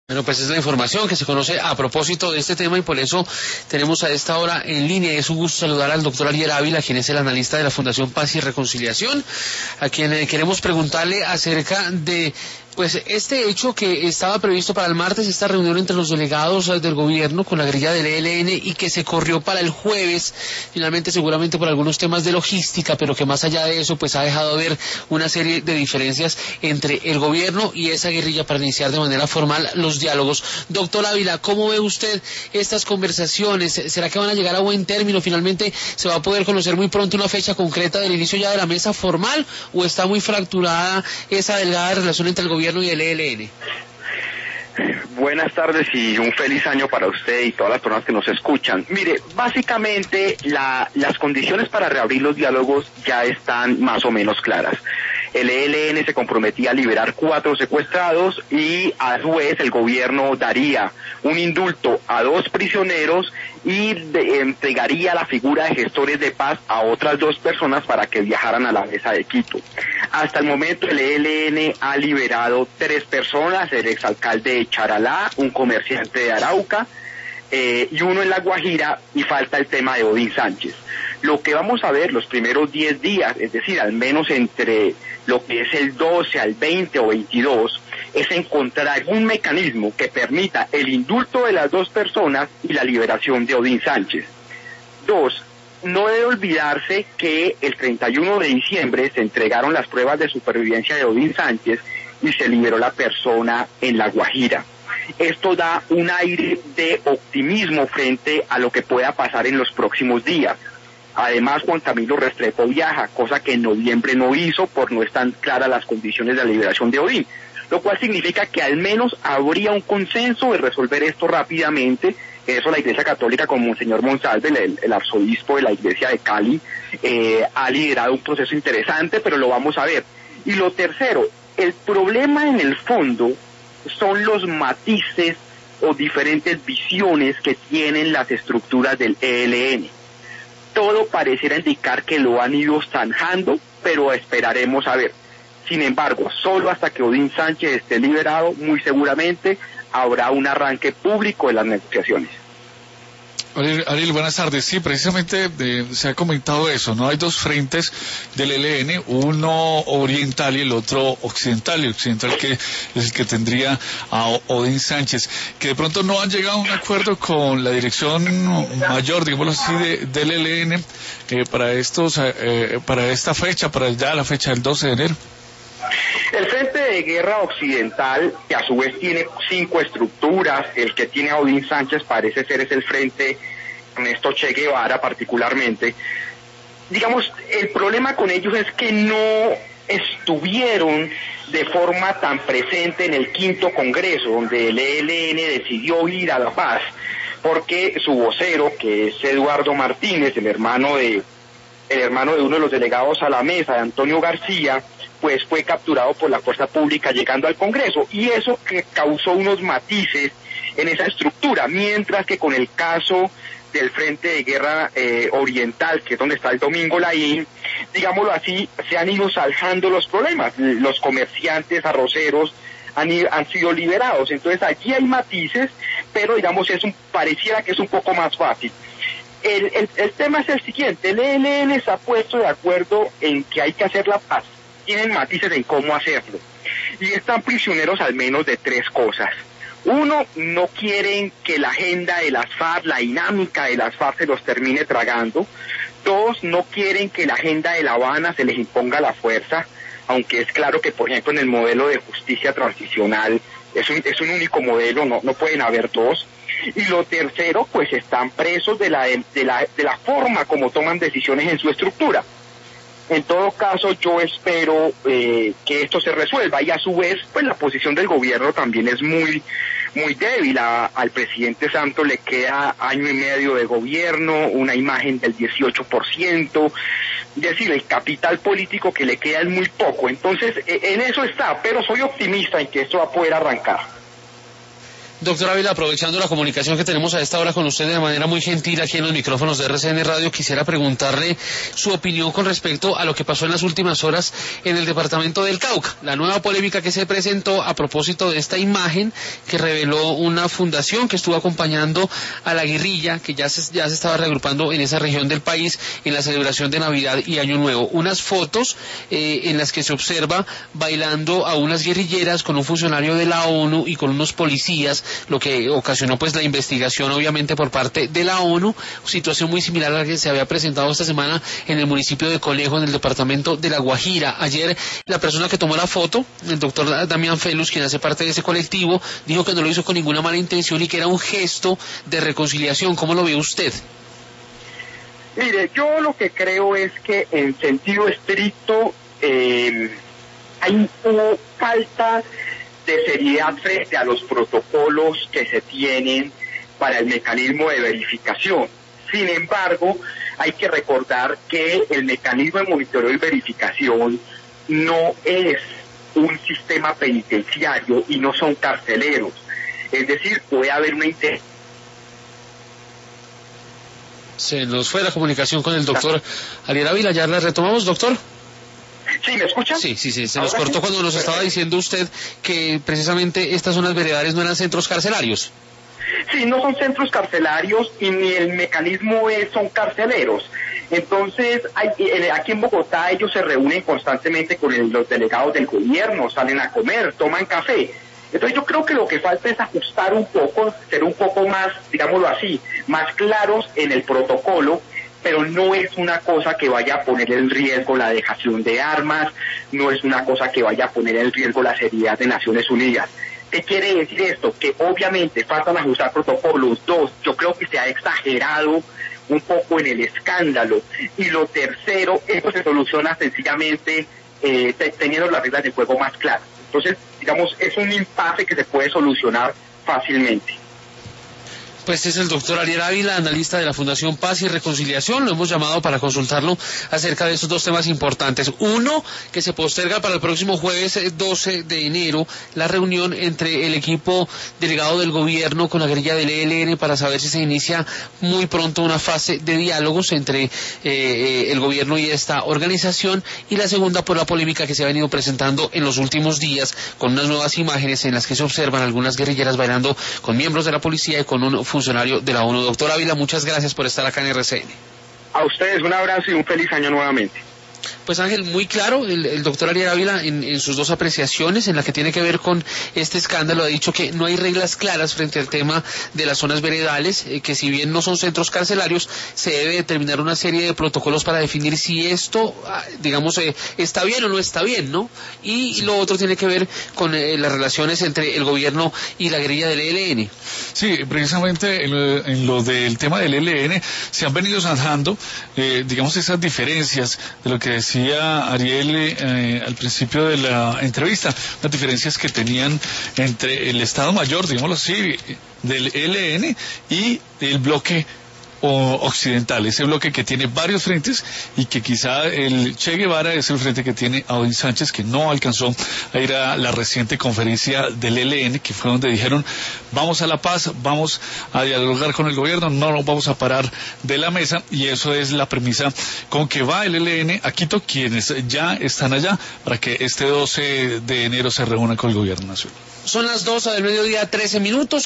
Bueno, pues es la información que se conoce a propósito de este tema y por eso tenemos a esta hora en línea. Es un gusto saludar al doctor Ariel Ávila, quien es el analista de la Fundación Paz y Reconciliación, a quien queremos preguntarle acerca de este hecho que estaba previsto para el martes, esta reunión entre los delegados del gobierno con la guerrilla del ELN y que se corrió para el jueves, finalmente seguramente por algunos temas de logística, pero que más allá de eso pues ha dejado ver una serie de diferencias entre el gobierno y esa guerrilla para iniciar de manera formal los diálogos. Doctor Ávila, ¿cómo ve usted estas conversaciones? ¿Será que van a llegar a buen término? ¿Finalmente se va a poder conocer muy pronto una fecha concreta del inicio ya de la mesa formal o está muy fracturada esa delgada relación entre el gobierno y el ELN? Buenas tardes y un feliz año para usted y todas las personas que nos escuchan. Mire, básicamente las condiciones para reabrir los diálogos ya están más o menos claras. El ELN se comprometía a liberar 4 secuestrados y a su vez el gobierno daría un indulto a 2 prisioneros y entregaría la figura de gestores de paz a otras 2 personas para que viajaran a la mesa de Quito. Hasta el momento el ELN ha liberado 3 personas, el exalcalde de Charalá, un comerciante de Arauca y uno en La Guajira, y falta el tema de Odín Sánchez. Lo que vamos a ver los primeros 10 días, es decir, al menos entre lo que es el 12 al 20 o 22, es encontrar algún mecanismo que permita el indulto de las 2 personas y la liberación de Odín Sánchez. 2. No debe olvidarse que el 31 de diciembre se entregaron las pruebas de supervivencia de Odín Sánchez y se liberó la persona en La Guajira. Esto da un aire de optimismo frente a lo que pueda pasar en los próximos días. Además, Juan Camilo Restrepo viaja, cosa que en noviembre no hizo por no están claras las condiciones de la liberación de Odín, lo cual significa que al menos habría un consenso de resolver esto rápidamente. Eso la Iglesia Católica, con Monseñor Monsalve, el arzobispo de la Iglesia de Cali, ha liderado un proceso interesante, pero lo vamos a ver. Y lo tercero, el problema en el fondo son los matices o diferentes visiones que tienen las estructuras del ELN. Todo pareciera indicar que lo han ido zanjando, pero esperaremos a ver. Sin embargo, solo hasta que Odín Sánchez esté liberado, muy seguramente habrá un arranque público de las negociaciones. Ariel, buenas tardes. Sí, precisamente se ha comentado eso, ¿no? Hay 2 frentes del ELN, uno oriental y el otro occidental. El occidental que es el que tendría a Odín Sánchez, que de pronto no han llegado a un acuerdo con la dirección mayor, digámoslo así, del ELN para esta fecha, para ya la fecha del 12 de enero. El Frente de Guerra Occidental, que a su vez tiene 5 estructuras, el que tiene a Odín Sánchez parece ser es el Frente Ernesto Che Guevara particularmente. Digamos, el problema con ellos es que no estuvieron de forma tan presente en el 5º Congreso, donde el ELN decidió ir a La Paz, porque su vocero, que es Eduardo Martínez, el hermano de uno de los delegados a la mesa, de Antonio García, pues fue capturado por la fuerza pública llegando al Congreso, y eso que causó unos matices en esa estructura, mientras que con el caso del Frente de Guerra Oriental, que es donde está el Domingo Laín, digámoslo así, se han ido zanjando los problemas. Los comerciantes arroceros han sido liberados, entonces allí hay matices, pero digamos pareciera que es un poco más fácil. El tema es el siguiente: el ELN se ha puesto de acuerdo en que hay que hacer la paz, tienen matices en cómo hacerlo, y están prisioneros al menos de 3 cosas. 1, no quieren que la agenda de las FARC, la dinámica de las FARC se los termine tragando. 2, no quieren que la agenda de La Habana se les imponga a la fuerza, aunque es claro que, por ejemplo, en el modelo de justicia transicional es un único modelo, no pueden haber 2. Y lo tercero, pues están presos de la forma como toman decisiones en su estructura. En todo caso, yo espero que esto se resuelva, y a su vez, pues la posición del gobierno también es muy débil. Al presidente Santos le queda año y medio de gobierno, una imagen del 18%, es decir, el capital político que le queda es muy poco. Entonces, en eso está, pero soy optimista en que esto va a poder arrancar. Doctor Ávila, aprovechando la comunicación que tenemos a esta hora con usted de manera muy gentil aquí en los micrófonos de RCN Radio, quisiera preguntarle su opinión con respecto a lo que pasó en las últimas horas en el departamento del Cauca, la nueva polémica que se presentó a propósito de esta imagen que reveló una fundación que estuvo acompañando a la guerrilla que ya se estaba reagrupando en esa región del país en la celebración de Navidad y Año Nuevo. Unas fotos en las que se observa bailando a unas guerrilleras con un funcionario de la ONU y con unos policías, lo que ocasionó pues la investigación obviamente por parte de la ONU, situación muy similar a la que se había presentado esta semana en el municipio de Conejo, en el departamento de La Guajira. Ayer la persona que tomó la foto, el doctor Damián Felus, quien hace parte de ese colectivo, dijo que no lo hizo con ninguna mala intención y que era un gesto de reconciliación. ¿Cómo lo ve usted? Mire, yo lo que creo es que en sentido estricto hay una falta de seriedad frente a los protocolos que se tienen para el mecanismo de verificación. Sin embargo, hay que recordar que el mecanismo de monitoreo y verificación no es un sistema penitenciario y no son carceleros. Es decir, puede haber una Se nos fue la comunicación con el doctor Ariel Ávila. ¿Ya la retomamos, doctor? ¿Sí, me escuchan? Sí, se nos cortó cuando nos estaba diciendo usted que precisamente estas zonas veredales no eran centros carcelarios. Sí, no son centros carcelarios y ni el mecanismo son carceleros. Entonces, aquí en Bogotá ellos se reúnen constantemente con los delegados del gobierno, salen a comer, toman café. Entonces yo creo que lo que falta es ajustar un poco, ser un poco más, digámoslo así, más claros en el protocolo, pero no es una cosa que vaya a poner en riesgo la dejación de armas, no es una cosa que vaya a poner en riesgo la seguridad de Naciones Unidas. ¿Qué quiere decir esto? Que obviamente faltan ajustar protocolos. Dos, yo creo que se ha exagerado un poco en el escándalo. Y lo tercero, esto se soluciona sencillamente teniendo las reglas de juego más claras. Entonces, digamos, es un impasse que se puede solucionar fácilmente. Pues es el doctor Ariel Ávila, analista de la Fundación Paz y Reconciliación. Lo hemos llamado para consultarlo acerca de estos dos temas importantes. Uno, que se posterga para el próximo jueves 12 de enero la reunión entre el equipo delegado del gobierno con la guerrilla del ELN para saber si se inicia muy pronto una fase de diálogos entre el gobierno y esta organización. Y la segunda, por la polémica que se ha venido presentando en los últimos días con unas nuevas imágenes en las que se observan algunas guerrilleras bailando con miembros de la policía y con un funcionario de la ONU. Doctor Ávila, muchas gracias por estar acá en RCN. A ustedes un abrazo y un feliz año nuevamente. Pues Ángel, muy claro, el doctor Ariel Ávila en sus dos apreciaciones, en la que tiene que ver con este escándalo, ha dicho que no hay reglas claras frente al tema de las zonas veredales, que si bien no son centros carcelarios, se debe determinar una serie de protocolos para definir si esto, digamos, está bien o no está bien, ¿no? Y lo otro tiene que ver con las relaciones entre el gobierno y la guerrilla del ELN. Sí, precisamente en lo del tema del ELN se han venido zanjando, digamos, esas diferencias de lo que decía Ariel al principio de la entrevista, las diferencias que tenían entre el Estado Mayor, digámoslo así, del ELN y el bloque occidental, ese bloque que tiene varios frentes y que quizá el Che Guevara es el frente que tiene a Odín Sánchez, que no alcanzó a ir a la reciente conferencia del ELN, que fue donde dijeron vamos a la paz, vamos a dialogar con el gobierno, no nos vamos a parar de la mesa, y eso es la premisa con que va el ELN a Quito, quienes ya están allá para que este 12 de enero se reúnan con el gobierno nacional. Son las 12 del mediodía, 13 minutos.